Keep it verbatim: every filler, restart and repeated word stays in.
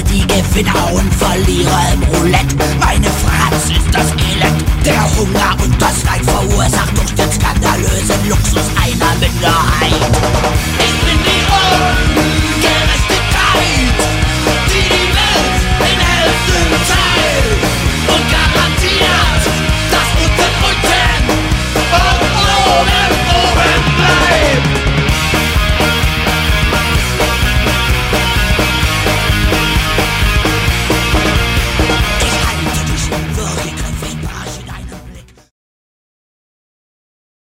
die Gewinner und Verlierer im Roulette. Meine Fratze ist das Elend, der Hunger und das Leid verursacht durch den skandalösen Luxus einer Minderheit. Ich bin die